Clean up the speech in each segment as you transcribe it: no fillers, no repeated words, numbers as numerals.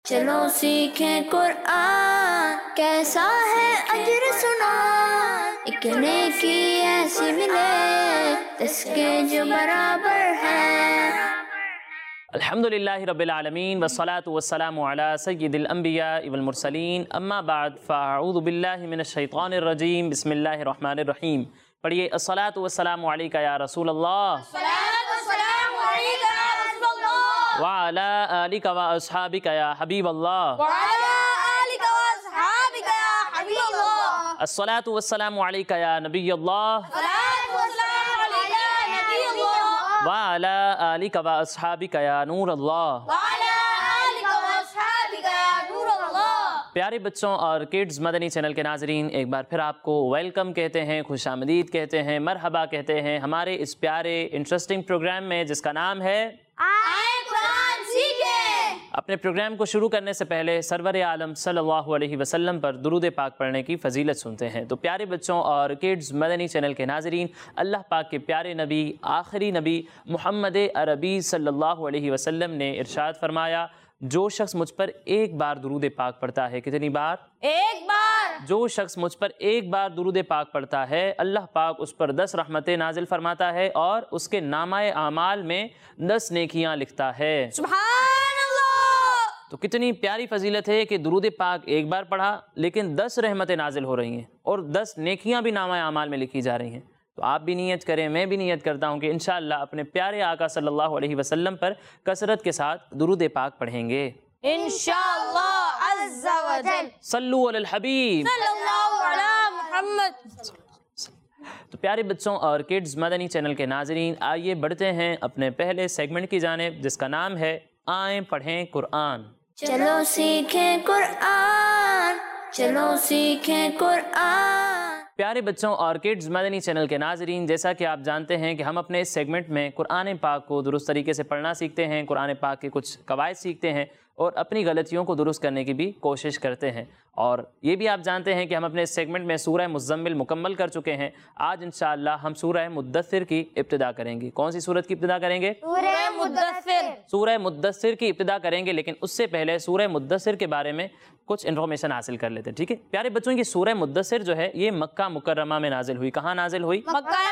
चलो सीखें कुरान, कैसा है अजर सुना, एक नेकी ऐसी मिले जिसके जो बराबर है। अल्हम्दुलिल्लाहि रब्बिल आलमीन वस्सलातु वस्सलामु अला सय्यिदिल अंबिया वल मुरसलीन, अम्मा बाद फ़अऊज़ु बिल्लाहि मिनश शैतानिर रजीम, बिस्मिल्लाहिर रहमानिर रहीम। पढ़िए अस्सलातु वस्सलामु अलैका या रसूल अल्लाह व अला आलिका व अस्हाबिका या हबीब अल्लाह। अस्सलातु वस्सलामु अलैका या नबी अल्लाह व अला आलिका व अस्हाबिका या नूर अल्लाह। प्यारे बच्चों और किड्स मदनी चैनल के नाजरीन, एक बार फिर आपको वेलकम कहते हैं, खुशामदीद कहते हैं, मरहबा कहते हैं हमारे इस प्यारे इंटरेस्टिंग प्रोग्राम में जिसका नाम है कुरान सीखें। अपने प्रोग्राम को शुरू करने से पहले सरवर आलम सल्लल्लाहु अलैहि वसल्लम पर दुरूद पाक पढ़ने की फजीलत सुनते हैं। तो प्यारे बच्चों और किड्स मदनी चैनल के नाजरीन, अल्लाह पाक के प्यारे नबी, आखिरी नबी मोहम्मद अरबी सल्लल्लाहु अलैहि वसल्लम ने इरशाद फरमाया, जो शख्स मुझ पर एक बार दुरूद पाक पढ़ता है, कितनी बार? एक बार। जो शख्स मुझ पर एक बार दुरूद पाक पढ़ता है, अल्लाह पाक उस पर 10 रहमतें नाजिल फरमाता है और उसके नामाए आमाल में 10 नेकियां लिखता है। सुभान अल्लाह। तो कितनी प्यारी फजीलत है कि दुरूद पाक एक बार पढ़ा लेकिन 10 रहमतें नाजिल हो रही हैं और 10 नेकियां भी नामाए आमाल में लिखी जा रही हैं। तो आप भी नियत करें, मैं भी नियत करता हूँ कि इंशाअल्लाह अपने प्यारे आका सल्लल्लाहु अलैहि वसल्लम पर कसरत के साथ दुरूद पाक पढ़ेंगे इंशाअल्लाह अज़्ज़ा व जल। सल्लु अलल हबीब सल्लल्लाहु अलैहि मुहम्मद। तो प्यारे बच्चों और किड्स मदनी चैनल के नाजरीन, आइए बढ़ते हैं अपने पहले सेगमेंट की जानिब जिसका नाम है आएं पढ़ें कुरान। चलो सीखें कुरान, चलो सीखें कुरान। प्यारे बच्चों और किड्स मदनी चैनल के नाजरीन, जैसा कि आप जानते हैं कि हम अपने इस सेगमेंट में कुरान पाक को दुरुस्त तरीके से पढ़ना सीखते हैं, कुरान पाक के कुछ कवायद सीखते हैं और अपनी गलतियों को दुरुस्त करने की भी कोशिश करते हैं। और ये भी आप जानते हैं कि हम अपने इस सेगमेंट में सूरह मुज़म्मिल मुकम्मल कर चुके हैं। आज इंशाअल्लाह हम सूरह मुद्दस्सिर की इब्तिदा करेंगे। कौन सी सूरत की इब्तिदा करेंगे? सूरह मुद्दस्सिर। सूरह मुद्दस्सिर की इब्तिदा करेंगे, लेकिन उससे पहले सूरह मुद्दस्सिर के बारे में कुछ इन्फॉर्मेशन हासिल कर लेते हैं, ठीक है? प्यारे बच्चों की सूरह मुद्दस्सिर जो है ये मक्का मुकर्रमा में नाजिल हुई। कहाँ नाजिल हुई?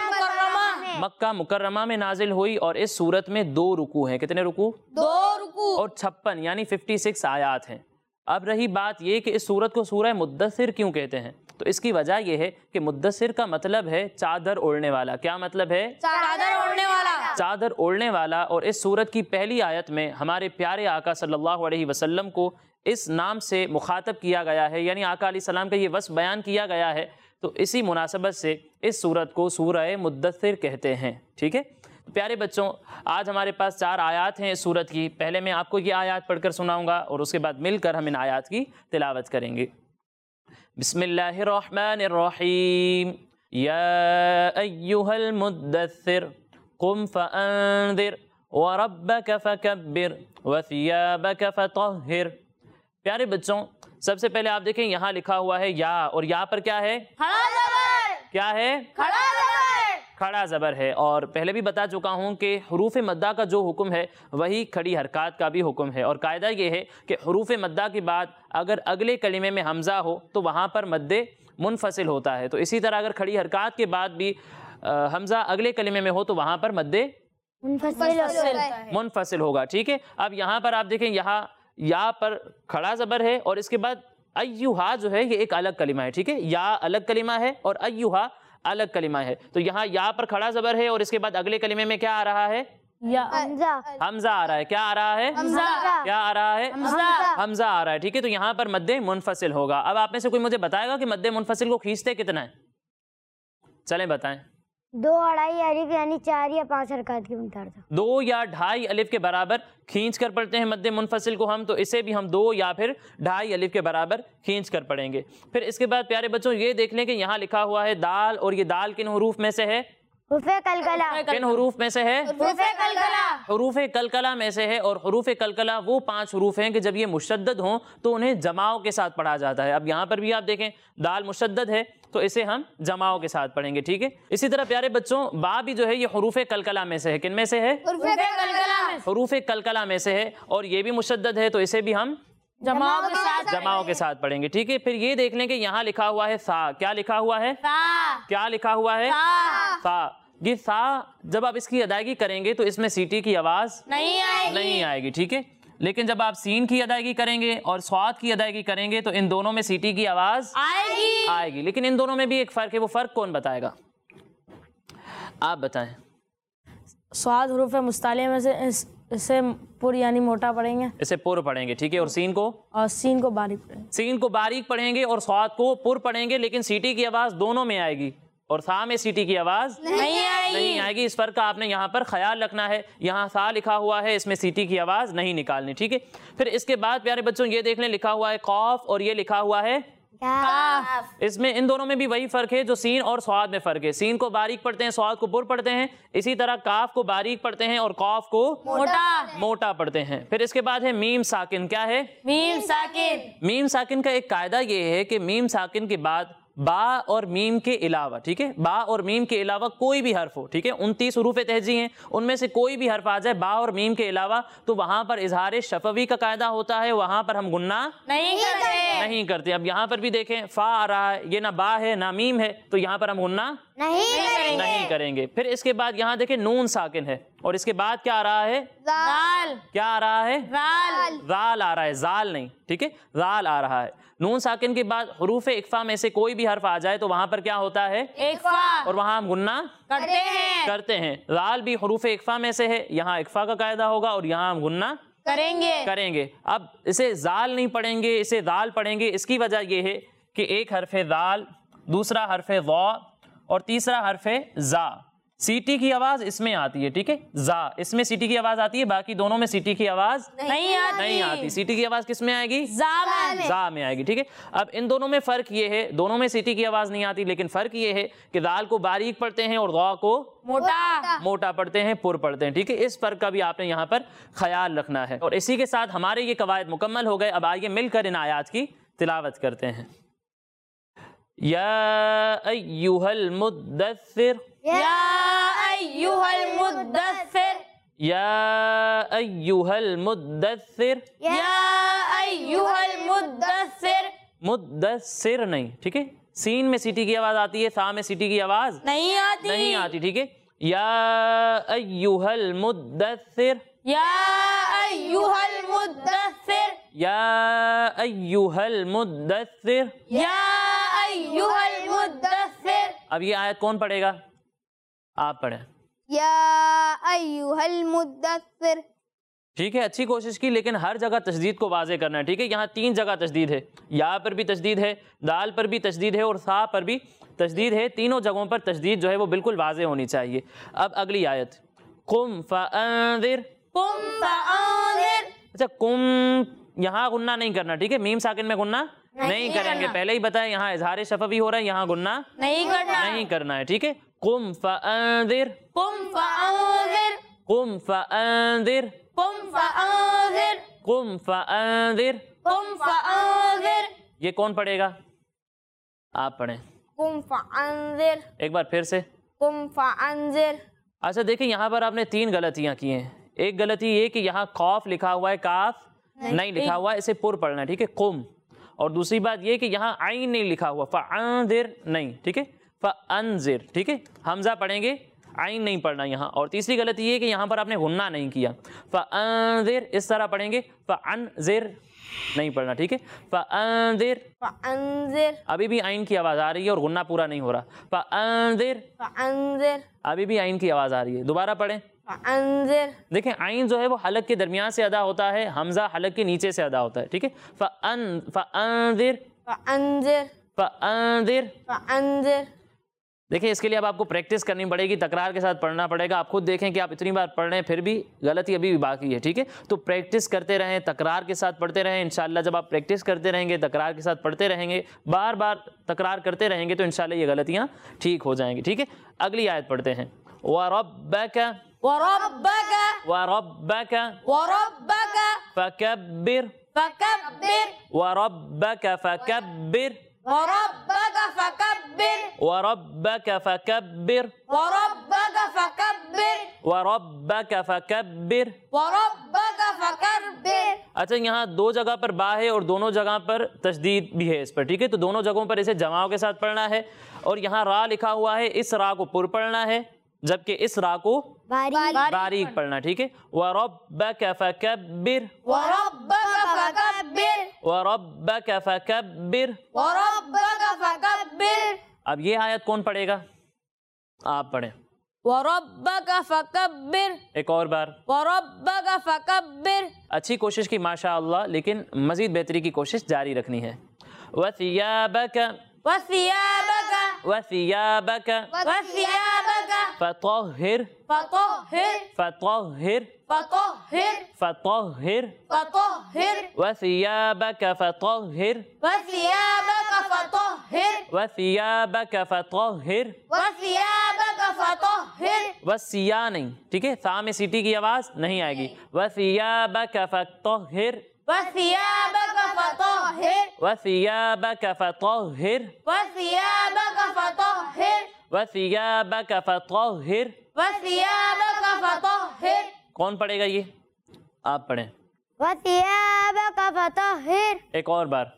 मक्का मुकर्रमा में नाजिल हुई और इस सूरत में 2 रुकू हैं। कितने रुकू? 2 रुकू और 56 यानी 56 आयात हैं। अब रही बात ये कि इस सूरत को सूरह मुद्दस्सिर क्यों कहते हैं, तो इसकी वजह यह है कि मुद्दस्सिर का मतलब है चादर ओढ़ने वाला। क्या मतलब है? चादर ओढ़ने वाला। चादर ओढ़ने वाला। और इस सूरत की पहली आयत में हमारे प्यारे आका सल्लल्लाहु अलैहि वसल्लम को इस नाम से मुखातब किया गया है, यानी आका अलैहिस्सलाम का ये वस्फ बयान किया गया है। तो इसी मुनासबत से इस सूरत को सूरह मुद्दस्सिर कहते हैं, ठीक है? प्यारे बच्चों, आज हमारे पास 4 आयात हैं इस सूरत की। पहले मैं आपको ये आयात पढ़कर सुनाऊंगा और उसके बाद मिलकर हम इन आयात की तिलावत करेंगे। बिस्मिल्लाहिर्रहमानिर्रहीम। या अय्युहल मुद्दस्सिर कुम फअंदिर व रब्बक फकब्बिर व सियाबक फतहिर। प्यारे बच्चों, सबसे पहले आप देखें यहाँ लिखा हुआ है या, और या पर क्या है? खड़ा ज़बर। क्या है? खड़ा ज़बर। खड़ा ज़बर है। और पहले भी बता चुका हूँ कि हुरूफ मद्दा का जो हुक्म है वही खड़ी हरकत का भी हुक्म है। और कायदा ये है कि हुरूफ मद्दा के बाद अगर अगले कलिमे में हमज़ा हो तो वहाँ पर मद्दे मुनफसिल होता है। तो इसी तरह अगर खड़ी हरकत के बाद भी हमज़ा अगले कलिमे में हो तो वहाँ पर मद्दे मुनफसिल होगा, ठीक है? अब यहाँ पर आप देखें, यहाँ या पर खड़ा ज़बर है और इसके बाद अय्युहा जो है ये एक अलग कलिमा है, ठीक है? या अलग कलिमा है और अय्युहा अलग कलिमा है। तो यहाँ या पर खड़ा ज़बर है और इसके बाद अगले कलिमे में क्या आ रहा है? हमज़ा आ रहा है। क्या आ रहा है? क्या आ रहा है? हमज़ा आ रहा है, ठीक है? तो यहाँ पर मद्दे मुनफसिल होगा। अब आप में से कोई मुझे बताएगा कि मद्दे मुनफसिल को खींचते कितना है? चलें बताएं। 2 अढ़ाई अलिफ यानी 4 या 5 हरकत की मकदार था। 2 या ढाई अलिफ के बराबर खींच कर पढ़ते हैं मद्दे मुनफसिल को हम, तो इसे भी हम 2 या फिर ढाई अलिफ के बराबर खींच कर पढ़ेंगे। फिर इसके बाद प्यारे बच्चों ये देख लें कि यहाँ लिखा हुआ है दाल, और ये दाल किन हुरूफ में से है? हुरूफ़े कलकला। किन हुरूफ में से है? हुरूफ़े कलकला। हुरूफ़े कलकला में से है। और हुरूफ़े कलकला वो 5 हुरूफ हैं कि जब ये मुशद्दद हों तो उन्हें जमाओं के साथ पढ़ा जाता है। अब यहाँ पर भी आप देखें दाल मुशद्दद है तो इसे हम जमाओं के साथ पढ़ेंगे, ठीक है? इसी तरह प्यारे बच्चों बा भी जो है ये हुरूफ़े कलकला में से है। किन में से है? हुरूफ़े कलकला में से है। और ये भी मुशद्दद है तो इसे भी हम जमाओं के साथ पढ़ेंगे, ठीक है। फिर ये देख लें कि यहाँ लिखा हुआ है सा, क्या लिखा हुआ है? क्या लिखा हुआ है? सा। ये सा जब आप इसकी अदायगी करेंगे तो इसमें सीटी की आवाज नहीं आएगी, ठीक है। लेकिन जब आप सीन की अदायगी करेंगे और स्वाद की अदायगी करेंगे तो इन दोनों में सीटी की आवाज आएगी। लेकिन इन दोनों में भी एक फर्क है, वो फर्क कौन बताएगा? आप बताएं। स्वाद हुरूफ मुस्तालिया में से इसे पुर यानी मोटा पढ़ेंगे, इसे पुर पढ़ेंगे, ठीक है। और सीन को बारीक पढ़ेंगे। सीन को बारीक पढ़ेंगे और स्वाद को पुर पढ़ेंगे, लेकिन सीटी की आवाज दोनों में आएगी और सा में सीटी की आवाज नहीं आएगी। इस फर्क का आपने यहाँ पर ख्याल रखना है। यहाँ सा लिखा हुआ है, इसमें सीटी की आवाज नहीं निकालनी, ठीक है। फिर इसके बाद प्यारे बच्चों ये देख लें, लिखा हुआ है कौफ और ये लिखा हुआ है काफ। इसमें इन दोनों में भी वही फर्क है जो सीन और स्वाद में फर्क है। सीन को बारीक पढ़ते हैं, स्वाद को पुर पढ़ते हैं। इसी तरह काफ को बारीक पढ़ते हैं और कौफ को मोटा पढ़ते हैं। फिर इसके बाद है मीम साकिन। क्या है? मीम साकिन का एक कायदा ये है कि मीम साकिन के बाद बा और मीम के अलावा, ठीक है, बा और मीम के अलावा कोई भी हर्फ हो, ठीक है, 29 हुरूफ तहजी हैं, उनमें से कोई भी हर्फ आ जाए बा और मीम के अलावा तो वहां पर इजहार शफवी का कायदा होता है, वहां पर हम गुन्ना नहीं करते। अब यहाँ पर भी देखें, फा आ रहा है, ये ना बा है ना मीम है, तो यहाँ पर हम गुन्ना नहीं करेंगे। फिर इसके बाद यहाँ देखें नून साकिन है और इसके बाद क्या आ रहा है? क्या आ रहा है? जाल आ रहा है, जाल नहीं, ठीक है, जाल आ रहा है। नून साकिन के बाद हुरूफ इक्फा में से कोई भी हर्फ आ जाए तो वहां पर क्या होता है? इक्फा, और वहां हम गुन्ना करते हैं। जाल भी हुरूफ इक्फा में से है, यहाँ इक्फा का कायदा होगा और यहाँ हम गुन्ना करेंगे। अब इसे जाल नहीं पढ़ेंगे, इसे दाल पढ़ेंगे। इसकी वजह यह है कि एक हर्फ है दाल, दूसरा हर्फ है ज़ा और तीसरा हर्फ है जा। सीटी की आवाज इसमें आती है, ठीक है, जा, इसमें सीटी की आवाज आती है, बाकी दोनों में सीटी की आवाज नहीं आती। सीटी की आवाज किस में आएगी? जा में आएगी, ठीक है। अब इन दोनों में फर्क ये है, दोनों में सीटी की आवाज नहीं आती, लेकिन फर्क ये है कि दाल को बारीक पढ़ते हैं और ज़ा को मोटा पढ़ते हैं, पुर पढ़ते हैं, ठीक है। इस फर्क का भी आपने यहाँ पर ख्याल रखना है। और इसी के साथ हमारे ये कवायद मुकम्मल हो गए। अब आइए मिलकर इन आयात की तिलावत करते हैं। या अय्युहल मुद्दस्सिर, या अय्युहल मुद्दस्सिर, या अय्युहल मुद्दस्सिर, या अय्युहल मुद्दस्सिर। मुद्दस्सिर नहीं, ठीक है, सीन में सीटी की आवाज आती है, सा में सीटी की आवाज नहीं आती, ठीक है। या अय्युहल मुद्दस्सिर, या अय्युहल मुद्दस्सिर, या अय्युहल मुद्दस्सिर, या अय्युहल मुद्दस्सिर। अब ये आयत कौन पढ़ेगा? आप पढ़ें। या अय्युहल मुद्दस्सिर। ठीक है, अच्छी कोशिश की, लेकिन हर जगह तशदीद को वाज़े करना है, ठीक है। यहाँ 3 जगह तशदीद है, या पर भी तशदीद है, दाल पर भी तशदीद है और सा पर भी तशदीद है। तीनों जगहों पर तशदीद जो है वो बिल्कुल वाज़े होनी चाहिए। अब अगली आयत, कुम फ़अंज़िर, कुम फ़अंज़िर। अच्छा, कुम यहाँ गुन्ना नहीं करना, ठीक है, मीम साकिन में गुन्ना नहीं करेंगे, पहले ही बताया। यहाँ इजहार शफवी हो रहा है, यहाँ गुन्ना नहीं करना है, ठीक है। कुम फ़अंज़िर, कुम फ़अंज़िर, कुम फ़अंज़िर, कुम फ़अंज़िर, कुम फ़अंज़िर, कुम फ़अंज़िर। ये कौन पढ़ेगा? आप पढ़ें। कुम फ़अंज़िर, एक बार फिर से। कुम फ़अंज़िर। अच्छा देखिए, यहाँ पर आपने 3 गलतियाँ की हैं। एक गलती ये कि यहाँ कौफ लिखा हुआ है, काफ नहीं लिखा हुआ है, इसे पुर पढ़ना है, ठीक है, कुम। और दूसरी बात ये कि यहाँ आइन नहीं लिखा हुआ, फ़अंज़िर नहीं, ठीक है, फ़अंज़िर, ठीक है, हमज़ा पढ़ेंगे, आइन नहीं पढ़ना यहाँ। और तीसरी गलती ये कि यहाँ पर आपने गुन्ना नहीं किया, फ़अंज़िर इस तरह पढ़ेंगे, फ़अंज़िर नहीं पढ़ना, ठीक है, फ़अंज़िर, फ़अंज़िर। अभी भी आइन की आवाज़ आ रही है और गुन्ना पूरा नहीं हो रहा, फ़अंज़िर, फ़अंज़िर, अभी भी आइन की आवाज़ आ रही है। दोबारा पढ़ें। फ़अंज़िर। देखें, आइन जो है वो हलक के दरमियान से अदा होता है, हमज़ा हलक के नीचे से अदा होता है, ठीक है। फ़अंज़िर, फ़अंज़िर, फ़अंज़िर, फ़अंज़िर। देखिए, इसके लिए अब आपको प्रैक्टिस करनी पड़ेगी, तकरार के साथ पढ़ना पड़ेगा। आप खुद देखें कि आप इतनी बार पढ़ रहे हैं फिर भी गलती अभी भी बाकी है, ठीक है। तो प्रैक्टिस करते रहें, तकरार के साथ पढ़ते रहें। इंशाल्लाह जब आप प्रैक्टिस करते रहेंगे, तकरार के साथ पढ़ते रहेंगे, बार बार तकरार करते रहेंगे, तो इंशाल्लाह ये गलतियाँ ठीक हो जाएंगी, ठीक है। अगली आयत पढ़ते हैं। वरब्बक, वरब्बक, वरब्बक, वरब्बक, फकब्बिर, फकब्बिर, वरब्बक फकब्बिर, वरब्बक फकब्बिर, वरब्बक फकब्बिर, वरब्बक फकब्बिर, वरब्बक फकब्बिर, वरब्बक फकब्बिर। अच्छा, यहाँ दो जगह पर बा है और दोनों जगह पर तशदीद भी है इस पर, ठीक है। तो दोनों जगहों पर इसे जमाओं के साथ पढ़ना है। और यहाँ रा लिखा हुआ है, इस रा को पुर पढ़ना है, जबकि इस रा को बारीक पढ़ना, ठीक है। वरब्बक फकब्बिर, वरब्बक फकब्बिर, वरब्बक फकब्बिर। वरब्बक फकब्बिर। अब ये आयत कौन पढ़ेगा? आप पढ़ें। वरब्बक फकब्बिर, एक और बार। वरब्बक फकब्बिर। अच्छी कोशिश की माशाअल्लाह, लेकिन मजीद बेहतरी की कोशिश जारी रखनी है। वसियाबक, वसियाबक, वसियाबक वसियाबक फतहिर, फतहिर, फतहिर, फतहिर, फतहिर। फतहिर, वसियाबक फतहिर, वसियाबक फतहिर, वसियाबक फतहिर। वसियाबक फतहिर। वसिया नहीं, ठीक है, सा में सीटी की आवाज नहीं आएगी। वसियाबक फतहिर, वसियाबक फतहिर, वसियाबक फतहिर, वसियाबक फतहिर, वसियाबक फतहिर। वसियाबक फतहिर। कौन पढ़ेगा ये? आप पढ़ें। वसियाबक फतहिर, एक और बार,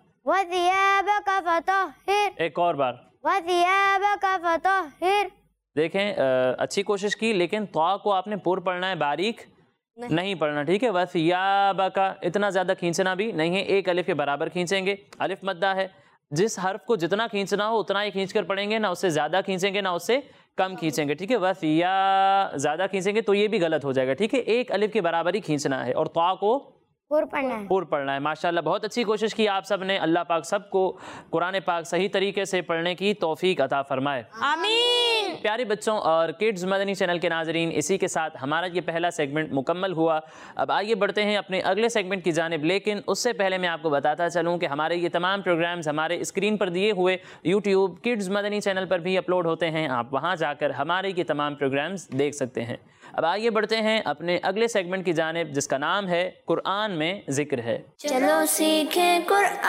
वसियाबक फतहिर, एक और बार। वसियाबक फतहिर। देखें, अच्छी कोशिश की, लेकिन तवा को आपने पुर पढ़ना है, बारीक नहीं पढ़ना, ठीक है। वसियाबका इतना ज़्यादा खींचना भी नहीं है, एक अलिफ के बराबर खींचेंगे। अलिफ मद्दा है, जिस हर्फ को जितना खींचना हो उतना ही खींच कर पढ़ेंगे, ना उससे ज़्यादा खींचेंगे ना उससे कम खींचेंगे, ठीक है। वसिया ज़्यादा खींचेंगे तो ये भी गलत हो जाएगा, ठीक है। एक अलिफ के बराबर ही खींचना है और तवा को पुर पढ़ना है। पुर पढ़ना है। माशाल्लाह, बहुत अच्छी कोशिश की आप सब ने। अल्लाह पाक सबको कुरान पाक सही तरीके से पढ़ने की तौफीक अता फरमाए, आमीन। प्यारे बच्चों और किड्स मदनी चैनल के नाजरीन, इसी के साथ हमारा ये पहला सेगमेंट मुकम्मल हुआ। अब आइए बढ़ते हैं अपने अगले सेगमेंट की जानिब, लेकिन उससे पहले मैं आपको बताता चलूँ कि हमारे ये तमाम प्रोग्राम्स हमारे स्क्रीन पर दिए हुए यूट्यूब किड्स मदनी चैनल पर भी अपलोड होते हैं। आप वहाँ जाकर हमारे ये तमाम प्रोग्राम्स देख सकते हैं। अब आइए बढ़ते हैं अपने अगले सेगमेंट की जानिब, जिसका नाम है कुरान में जिक्र है। चलो सीखें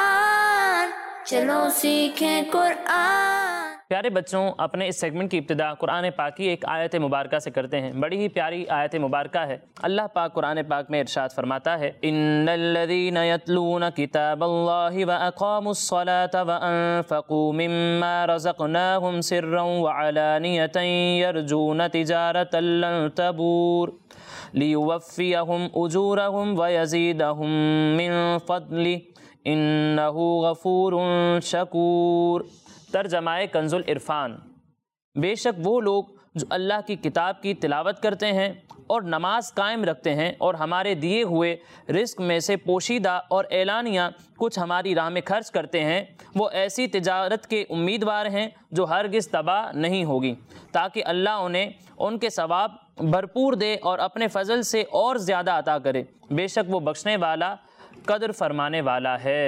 कुरान, चलो सीखें कुरान। प्यारे बच्चों, अपने इस सेगमेंट की इब्तिदा कुरान पाक की एक आयत मुबारका से करते हैं। बड़ी ही प्यारी आयत मुबारका है। अल्लाह पाक कुरान पाक में इरशाद फरमाता है, इन्नल्लज़ीना यतलूना किताबल्लाहि व अक़ामुस्सलाता व अनफ़क़ू मिम्मा रज़क़नाहुम सिर्रन व अलानियतन यरजूना तिजारतन लन तबूर लियुवफ़्फ़ियहुम उजूरहुम व यज़ीदहुम मिन फ़ज़लिहि इन्नहु गफ़ूरुन शकूर। तर्जमाए कंजुल इरफान। बेशक वो लोग जो अल्लाह की किताब की तिलावत करते हैं और नमाज कायम रखते हैं और हमारे दिए हुए रिस्क में से पोशीदा और एलानिया कुछ हमारी राह में खर्च करते हैं, वो ऐसी तिजारत के उम्मीदवार हैं जो हरगिज़ तबाह नहीं होगी, ताकि अल्लाह उन्हें उनके सवाब भरपूर दे और अपने फजल से और ज़्यादा अता करे। बेशक वो बख्शने वाला, कदर फरमाने वाला है।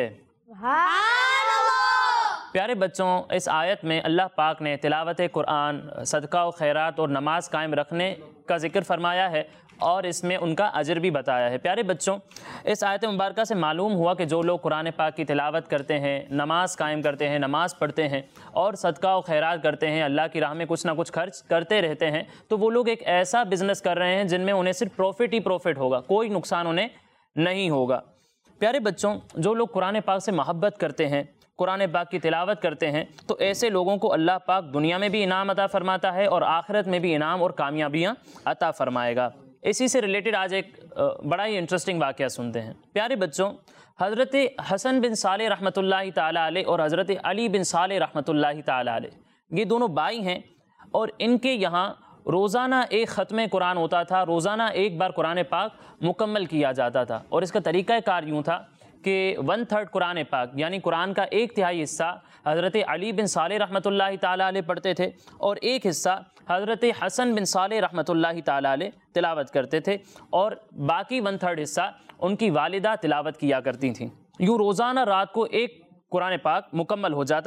प्यारे बच्चों, इस आयत में अल्लाह पाक ने तिलावत कुरान, सदका व खैरात और नमाज कायम रखने का जिक्र फरमाया है और इसमें उनका अजर भी बताया है। प्यारे बच्चों, इस आयत मुबारका से मालूम हुआ कि जो लोग कुरान पाक की तिलावत करते हैं, नमाज कायम करते हैं, नमाज पढ़ते हैं और सदका व खैरात करते हैं, अल्लाह की राह में कुछ ना कुछ खर्च करते रहते हैं, तो वो लोग एक ऐसा बिज़नेस कर रहे हैं जिनमें उन्हें सिर्फ प्रॉफिट ही प्रॉफिट होगा, कोई नुकसान उन्हें नहीं होगा। प्यारे बच्चों, जो लोग कुरान पाक से मोहब्बत करते हैं, कुरान पाक की तिलावत करते हैं, तो ऐसे लोगों को अल्लाह पाक दुनिया में भी इनाम अता फरमाता है और आखिरत में भी इनाम और कामयाबियाँ अता फरमाएगा। इसी से रिलेटेड आज एक बड़ा ही इंटरेस्टिंग वाक़या सुनते हैं। प्यारे बच्चों, हज़रत हसन बिन साले रहमतुल्लाहि ताला अलैह और हज़रत अली बिन साले रहमतुल्लाहि ताला अलैह, ये दोनों भाई हैं और इनके यहाँ रोज़ाना एक ख़त्म कुरान होता था, रोज़ाना एक बार कुरान पाक मुकम्मल किया जाता था। और इसका तरीक़ा कार यूँ था कि 1/3 कुरान पाक यानी कुरान का 1/3 हिस्सा हज़रत अली बिन साले रहमतुल्लाहि ताला अलैह पढ़ते थे और एक हिस्सा हज़रत हसन बिन साले रहमतुल्लाहि ताला अलैह तिलावत करते थे और बाकी 1/3 हिस्सा उनकी वालिदा तिलावत किया करती थीं। यूँ रोज़ाना रात को एक कुरान पाक मुकम्मल हो जाता था।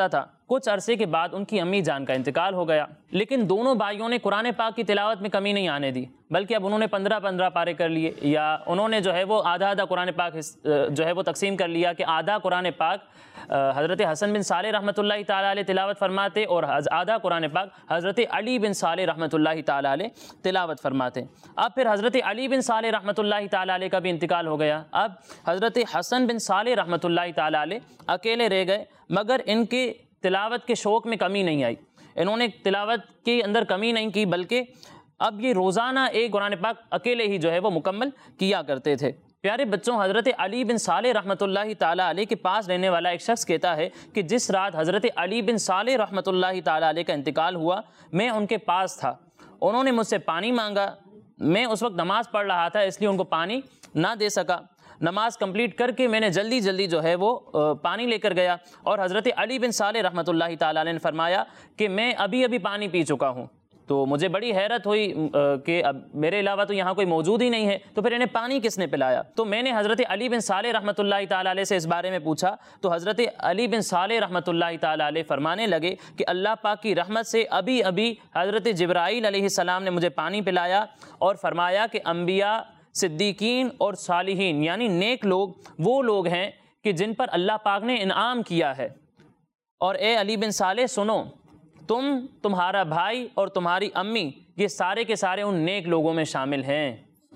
کچھ عرصے کے بعد ان کی امی جان کا انتقال ہو گیا، لیکن دونوں بھائیوں نے قرآن پاک کی تلاوت میں کمی نہیں آنے دی، بلکہ اب انہوں نے 15 پارے کر لیے، یا انہوں نے جو ہے وہ آدھا قرآن پاک جو ہے وہ تقسیم کر لیا کہ آدھا قرآن پاک حضرت حسن بن صالح رحمۃ اللہ تعالیٰ علیہ تلاوت فرماتے اور آدھا قرآن پاک حضرت علی بن صالح رحمۃ اللہ تعالیٰ علیہ تلاوت فرماتے۔ اب پھر حضرت علی بن صالح رحمۃ اللہ تعالیٰ علیہ کا بھی انتقال ہو گیا، اب حضرت حسن بن صالح رحمۃ اللہ تعالیٰ علیہ اکیلے رہ گئے، مگر ان کے تلاوت کے شوق میں کمی نہیں آئی، انہوں نے تلاوت کے اندر کمی نہیں کی، بلکہ اب یہ روزانہ ایک قرآن پاک اکیلے ہی جو ہے وہ مکمل کیا کرتے تھے۔ پیارے بچوں، حضرت علی بن صالح رحمۃ اللہ تعالیٰ علیہ کے پاس رہنے والا ایک شخص کہتا ہے کہ جس رات حضرت علی بن صالح رحمۃ اللہ تعالیٰ علیہ کا انتقال ہوا، میں ان کے پاس تھا، انہوں نے مجھ سے پانی مانگا، میں اس وقت نماز پڑھ رہا تھا اس لیے ان کو پانی نہ دے سکا، نماز کمپلیٹ کر کے میں نے جلدی جو ہے وہ پانی لے کر گیا، اور حضرت علی بن صالح رحمۃ اللہ تعالیٰ علیہ نے فرمایا کہ میں ابھی پانی پی چکا ہوں، تو مجھے بڑی حیرت ہوئی کہ اب میرے علاوہ تو یہاں کوئی موجود ہی نہیں ہے، تو پھر انہیں پانی کس نے پلایا؟ تو میں نے حضرت علی بن صالح رحمۃ اللہ تعالیٰ علیہ سے اس بارے میں پوچھا، تو حضرت علی بن صالح رحمۃ اللہ تعالیٰ علیہ فرمانے لگے کہ اللہ پاک کی رحمت سے ابھی حضرت جبرائیل علیہ السلام نے مجھے پانی پلایا اور فرمایا کہ انبیاء، صدیقین اور صالحین یعنی نیک لوگ وہ لوگ ہیں کہ جن پر اللہ پاک نے انعام کیا ہے، اور اے علی بن صالح سنو، تمہارا بھائی اور تمہاری امی یہ سارے کے سارے ان نیک لوگوں میں شامل ہیں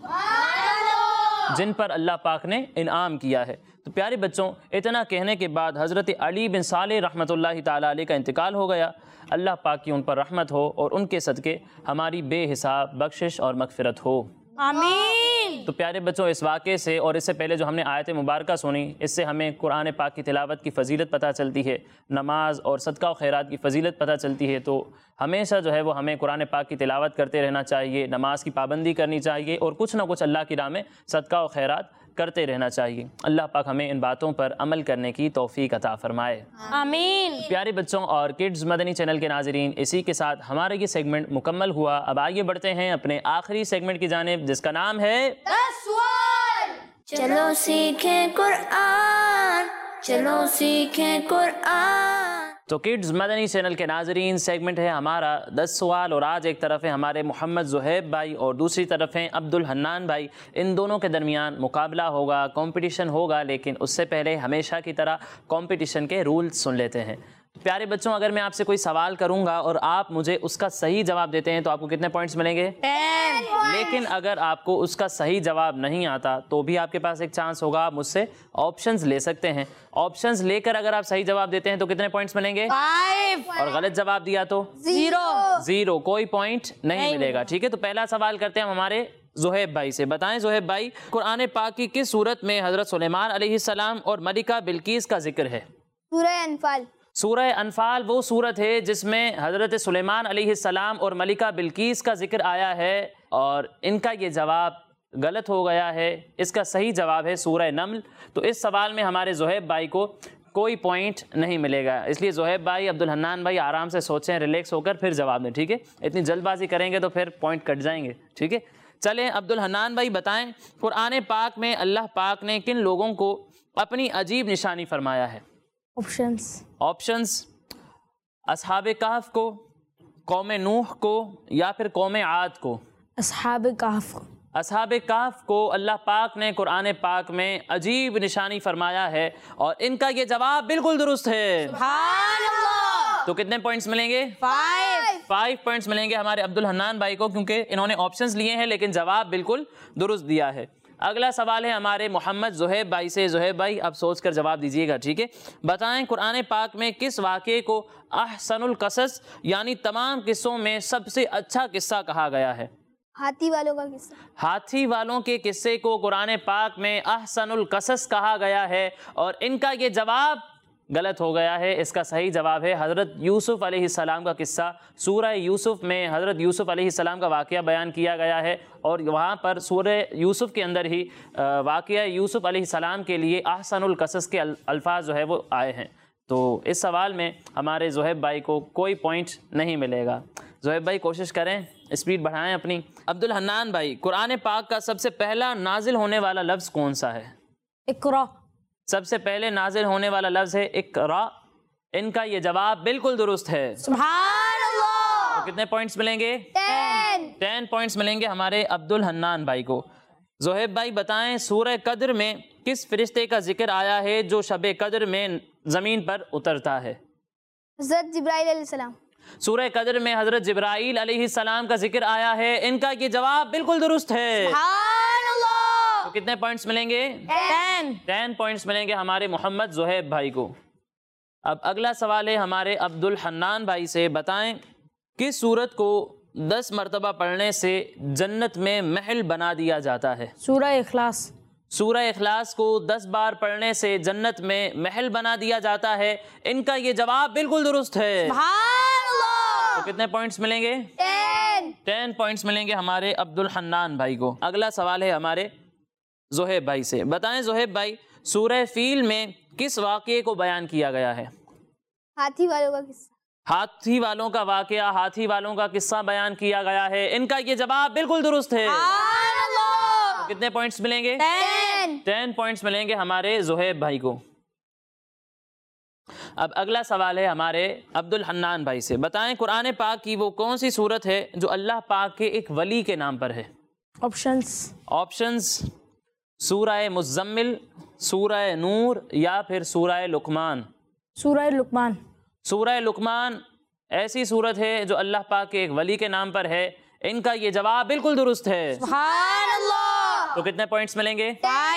جن پر اللہ پاک نے انعام کیا ہے۔ تو پیارے بچوں، اتنا کہنے کے بعد حضرت علی بن صالح رحمۃ اللہ تعالیٰ علیہ کا انتقال ہو گیا، اللہ پاک کی ان پر رحمت ہو اور ان کے صدقے ہماری بے حساب بخشش اور مغفرت ہو، آمین۔ تو پیارے بچوں، اس واقعے سے اور اس سے پہلے جو ہم نے آیت مبارکہ سنی، اس سے ہمیں قرآن پاک کی تلاوت کی فضیلت پتہ چلتی ہے، نماز اور صدقہ و خیرات کی فضیلت پتہ چلتی ہے، تو ہمیشہ جو ہے وہ ہمیں قرآن پاک کی تلاوت کرتے رہنا چاہیے، نماز کی پابندی کرنی چاہیے اور کچھ نہ کچھ اللہ کی راہ میں صدقہ و خیرات کرتے رہنا چاہیے۔ اللہ پاک ہمیں ان باتوں پر عمل کرنے کی توفیق عطا فرمائے، آمین۔ پیارے بچوں اور کڈز مدنی چینل کے ناظرین، اسی کے ساتھ ہمارا یہ سیگمنٹ مکمل ہوا۔ اب آئیے بڑھتے ہیں اپنے آخری سیگمنٹ کی جانب، جس کا نام ہے 10 سوال۔ چلو سیکھیں قرآن، چلو سیکھیں قرآن۔ تو کڈز مدنی چینل کے ناظرین، سیگمنٹ ہے ہمارا 10 سوال، اور آج ایک طرف ہے ہمارے محمد زہیب بھائی اور دوسری طرف ہیں عبد الحنان بھائی، ان دونوں کے درمیان مقابلہ ہوگا، کمپٹیشن ہوگا، لیکن اس سے پہلے ہمیشہ کی طرح کمپٹیشن کے رولز سن لیتے ہیں۔ پیارے بچوں، اگر میں آپ سے کوئی سوال کروں گا اور آپ مجھے اس کا صحیح جواب دیتے ہیں تو آپ کو کتنے پوائنٹس ملیں گے؟ 10۔ لیکن اگر آپ کو اس کا صحیح جواب نہیں آتا تو بھی آپ کے پاس ایک چانس ہوگا، آپ مجھ سے آپشنز لے سکتے ہیں، آپشنز لے کر اگر آپ صحیح جواب دیتے ہیں تو کتنے پوائنٹس ملیں گے؟ 5۔ اور غلط جواب دیا تو 0 کوئی پوائنٹ نہیں ملے گا، ٹھیک ہے؟ تو پہلا سوال کرتے ہیں ہم ہمارے زہیب بھائی سے۔ بتائیں زہیب بھائی، قرآن پاک کی کس سورت میں حضرت سلیمان علیہ السلام اور ملکہ بلقیس کا ذکر ہے؟ سورہ انفال۔ سورہ انفال وہ سورت ہے جس میں حضرت سلیمان علیہ السلام اور ملکہ بلقیس کا ذکر آیا ہے، اور ان کا یہ جواب غلط ہو گیا ہے، اس کا صحیح جواب ہے سورہ نمل۔ تو اس سوال میں ہمارے زہیب بھائی کو کوئی پوائنٹ نہیں ملے گا، اس لیے زہیب بھائی، عبد الحنان بھائی آرام سے سوچیں، ریلیکس ہو کر پھر جواب دیں، ٹھیک ہے؟ اتنی جلد بازی کریں گے تو پھر پوائنٹ کٹ جائیں گے، ٹھیک ہے؟ چلیں عبد الحنان بھائی بتائیں، قرآن پاک میں اللہ پاک نے کن لوگوں کو اپنی عجیب نشانی فرمایا ہے؟ آپشنز اصحاب کہف کو، قوم نوح کو، یا پھر قوم عاد کو؟ اصحاب کہف کو۔ اصحاب کہف کو اللہ پاک نے قرآن پاک میں عجیب نشانی فرمایا ہے، اور ان کا یہ جواب بالکل درست ہے۔ سبحان اللہ۔ تو کتنے پوائنٹس ملیں گے؟ 5 پوائنٹس ملیں گے ہمارے عبد الحنان بھائی کو، کیونکہ انہوں نے آپشنز لیے ہیں لیکن جواب بالکل درست دیا ہے۔ اگلا سوال ہے ہمارے محمد زہیب بھائی سے۔ زہیب بھائی اب سوچ کر جواب دیجیے گا، ٹھیک ہے؟ بتائیں قرآن پاک میں کس واقعے کو احسن القصص یعنی تمام قصوں میں سب سے اچھا قصہ کہا گیا ہے؟ ہاتھی والوں کا قصہ۔ ہاتھی والوں کے قصے کو قرآن پاک میں احسن القصص کہا گیا ہے، اور ان کا یہ جواب غلط ہو گیا ہے۔ اس کا صحیح جواب ہے حضرت یوسف علیہ السلام کا قصہ۔ سورہ یوسف میں حضرت یوسف علیہ السلام کا واقعہ بیان کیا گیا ہے، اور وہاں پر سورہ یوسف کے اندر ہی واقعہ یوسف علیہ السلام کے لیے احسن القصص کے الفاظ جو ہے وہ آئے ہیں۔ تو اس سوال میں ہمارے زہیب بھائی کو کوئی پوائنٹ نہیں ملے گا۔ زہیب بھائی کوشش کریں، اسپیڈ بڑھائیں اپنی۔ عبد الحنان بھائی، قرآن پاک کا سب سے پہلا نازل ہونے والا لفظ کون سا ہے؟ اقرا۔ سب سے پہلے نازل ہونے والا لفظ ہے اقرا، ان کا یہ جواب بالکل درست ہے. سبحان اللہ. تو کتنے پوائنٹس ملیں گے؟ 10. 10 پوائنٹس ملیں گے ہمارے عبد الحنان بھائی کو. زہیب بھائی بتائیں سورہ قدر میں کس فرشتے کا ذکر آیا ہے جو شب قدر میں زمین پر اترتا ہے؟ حضرت جبرائیل علیہ السلام. سورہ قدر میں حضرت جبرائیل علیہ السلام کا ذکر آیا ہے. ان کا یہ جواب بالکل درست ہے. سبحان اللہ. تو کتنے پوائنٹس ملیں گے؟ 10 پوائنٹس ملیں گے ہمارے محمد زہیب بھائی کو. اب اگلا سوال ہے ہمارے عبد الحنان بھائی سے. بتائیں کس سورت کو 10 مرتبہ پڑھنے سے جنت میں محل بنا دیا جاتا ہے؟ سورہ اخلاص. سورہ اخلاص کو 10 بار پڑھنے سے جنت میں محل بنا دیا جاتا ہے. ان کا یہ جواب بالکل درست ہے. سبحان اللہ. تو کتنے پوائنٹس ملیں گے؟ 10 پوائنٹس ملیں گے ہمارے عبد الحنان بھائی کو. اگلا سوال ہے ہمارے زہیب بھائی سے. بتائیں زہیب بھائی سورہ فیل میں کس واقعے کو بیان کیا گیا ہے؟ ہاتھی والوں کا قصہ. ہاتھی والوں کا واقعہ، ہاتھی والوں کا قصہ بیان کیا گیا ہے. ان کا یہ جواب بالکل درست ہے. سبحان اللہ. کتنے پوائنٹس ملیں گے؟ 10 پوائنٹس ملیں گے ہمارے زہیب بھائی کو. اب اگلا سوال ہے ہمارے عبد الحنان بھائی سے. بتائیں قرآن پاک کی وہ کون سی سورت ہے جو اللہ پاک کے ایک ولی کے نام پر ہے؟ آپشنز سورہ مزمل، سورہ نور یا پھر سورہ لقمان؟ سورہ لقمان. سورہ لقمان ایسی سورت ہے جو اللہ پاک کے ایک ولی کے نام پر ہے. ان کا یہ جواب بالکل درست ہے. سبحان اللہ. تو کتنے پوائنٹس ملیں گے؟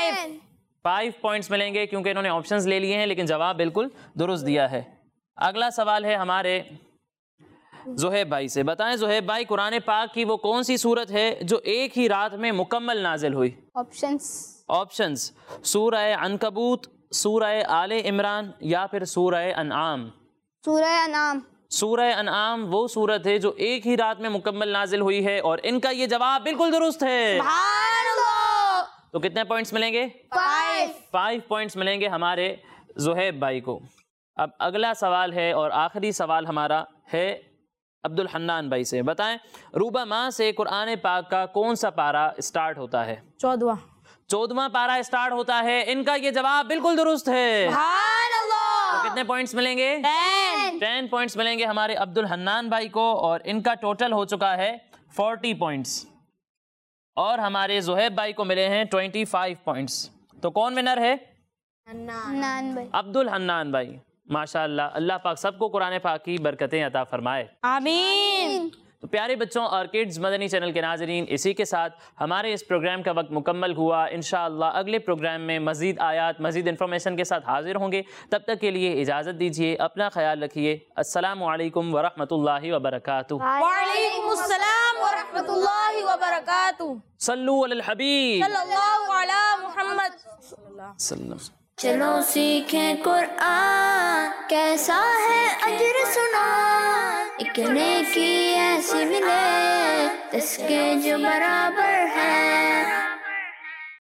5 پوائنٹس ملیں گے کیونکہ انہوں نے آپشنز لے لیے ہیں لیکن جواب بالکل درست دیا ہے. اگلا سوال ہے ہمارے زہیب بھائی سے. بتائیں زہیب بھائی قرآن پاک کی وہ کون سی سورت ہے جو ایک ہی رات میں مکمل نازل ہوئی؟ آپشنز سورہ عنکبوت، سورہ آل عمران یا پھر سورہ انعام؟ سورہ انعام. سورہ انعام وہ سورت ہے جو ایک ہی رات میں مکمل نازل ہوئی ہے اور ان کا یہ جواب بالکل درست ہے. سبحان اللہ. تو کتنے پوائنٹس ملیں گے؟ 5 پوائنٹس ملیں گے ہمارے زہیب بھائی کو. اب اگلا سوال ہے اور آخری سوال ہمارا ہے عبد الحنان بھائی سے. بتائیں روبہ ماہ سے قرآن پاک کا کون سا پارہ اسٹارٹ ہوتا ہے؟ 14واں پارہ اسٹارٹ ہوتا ہے. ان کا یہ جواب بالکل درست ہے. سبحان اللہ. تو کتنے پوائنٹس ملیں گے؟ 10 پوائنٹس ملیں گے ہمارے عبد الحنان بھائی کو اور ان کا ٹوٹل ہو چکا ہے 40 پوائنٹس اور ہمارے زہیب بھائی کو ملے ہیں 25 پوائنٹس. تو کون ونر ہے؟ حنان بھائی. عبد الحنان بھائی. ماشاءاللہ. اللہ پاک سب کو قرآن پاک کی برکتیں عطا فرمائے. آمین. تو پیارے بچوں اور کڈز مدنی چینل کے ناظرین اسی کے ساتھ ہمارے اس پروگرام کا وقت مکمل ہوا. انشاءاللہ اگلے پروگرام میں مزید آیات مزید انفارمیشن کے ساتھ حاضر ہوں گے. تب تک کے لیے اجازت دیجیے. اپنا خیال رکھیے. السلام علیکم ورحمۃ اللہ وبرکاتہ. وعلیکم السلام ورحمۃ اللہ وبرکاتہ. صلو علی الحبیب صلی اللہ علی محمد صلی اللہ علیہ وسلم. چلو سیکھیں قرآن کیسا ہے اجر سنا. ایک نیکی ایسی ملے جس کے جو برابر ہے.